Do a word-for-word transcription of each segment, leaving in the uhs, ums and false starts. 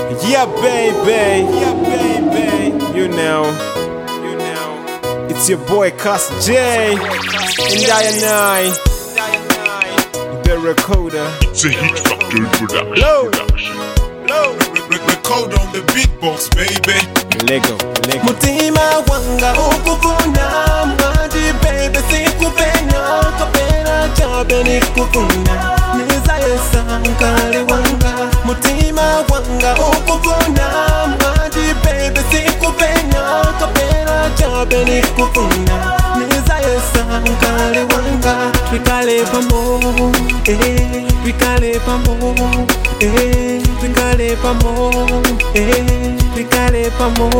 Yeah, baby. Yeah, baby. You know. You know. It's your boy Cus J. And I and I. The recorder. It's a Hit Factory production. Low. production. Low. Record on the big box, baby. Lego. Lego. Mutima wanga ukuvuna mwaji baby sikupenya kapena chabe nikuvuna nizaye sankale wanga mutima wanga ukuvuna mwaji baby sikupenya kapena chabe nikuvuna nizaye sankale wanga twikale pamo eh twikale pamo eh twikale pamo eh twikale pamo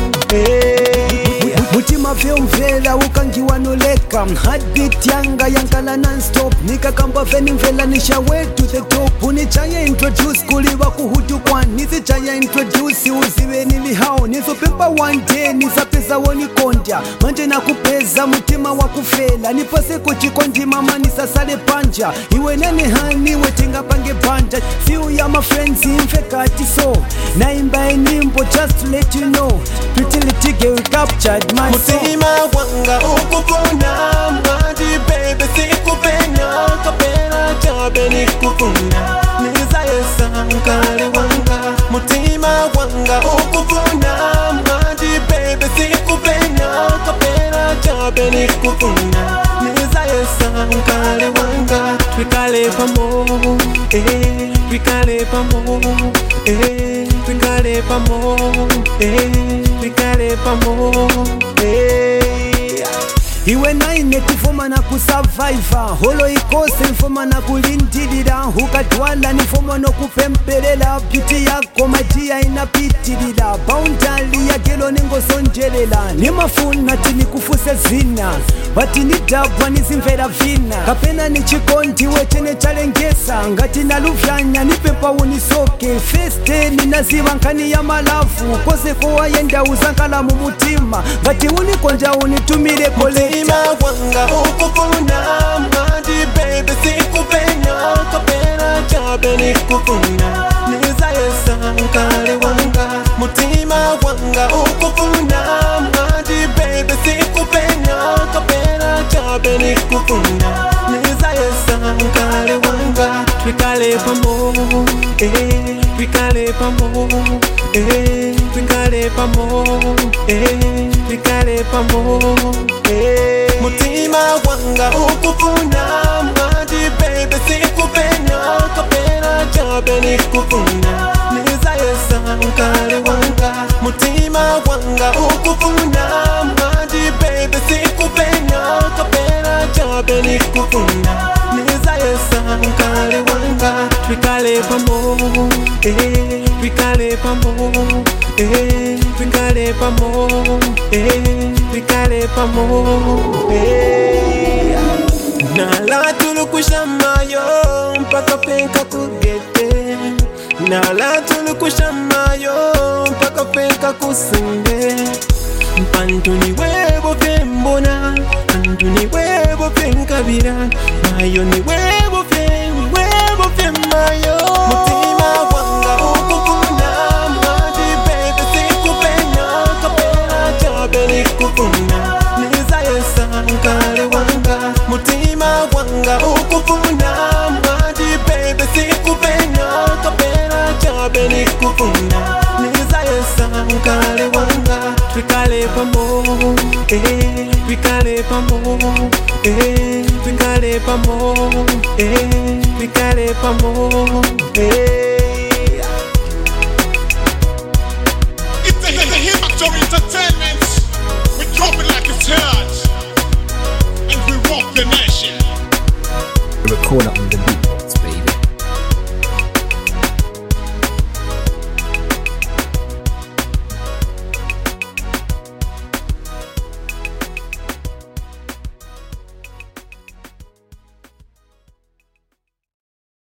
mutima vyomvela ukangiwanoleka heartbeat yanga yankala non-stop nikakamba veni mvela nisha way to the top unichaya introduce kuliwa kuhutukwa nisichaya introduce uziwe nilihao nisopemba one day nisapeza wonikondya manje nakupeza mutima wakufela nipose kuchikondi mama nisasale panja iwe nene hani wetinga pange banja few ya my friends imfekati so naimba enyimbo just to let you know pretty little girl captured my soul mutima wanga ukuvuna mwaji baby sikupenya kapena chabe nikuvuna nizaye sankale wanga mutima wanga ukuvuna mwaji baby sikupenya kapena chabe nikuvuna nizaye sankale wanga twikale pamo eh twikale pamo eh twikale pamo eh twikale pamo eh iwe naine tifoma na kusurviva holo ikose nfoma na kulindirira ukatwala nifoma no kupempelela beauty yako majia inapitirira boundary ya gelo ningosonjelela nimafuna tini kufuse zina bati nidabwa nizimvera vina kapena nichikondi wechene chalengesa ngati naluvyanya nipepa unisoke first day ninaziva nkani ya malafu kose kowa yenda uzankala mumutima ngati unikonja unitumire pole mutima wanga ukuvuna mwaji baby sikupenya kapena chabe nikuvuna nizaye sankale wanga mutima wanga ukuvuna mwaji baby sikupenya kapena chabe nikuvuna nizaye sankale wanga twikale pamo eh twikale pamo eh twikale pamo eh twikale pamo eh mutima wanga ukuvuna mwaji baby sikupenya kapena chabe nikuvuna nizaye sankale wanga mutima wanga ukuvuna mwaji baby sikupenya kapena chabe nikuvuna nizaye sankale wanga twikale pamo eh twikale pamo eh twikale pamo eh twikale pamo eh nala tulukushamayo mpaka penka kugete nala tulukushamayo mpaka penka kusinde mpantuni webo fembona antuni webo fenkabira mayo ni webo fe webo femayo mutima wanga ukuvuna mwaji baby sikupenya kapena chabe nikuvuna nizaye sankale wanga mutima wanga ukuvuna mwaji baby sikupenya kapena chabe nikuvuna nizaye sankale wanga twikale pamo eh twikale pamo eh twikale pamo eh twikale pamo eh It's a, it's a Hit Factory Entertainment. We drop it like it's hot. And we rock the nation. Recorder.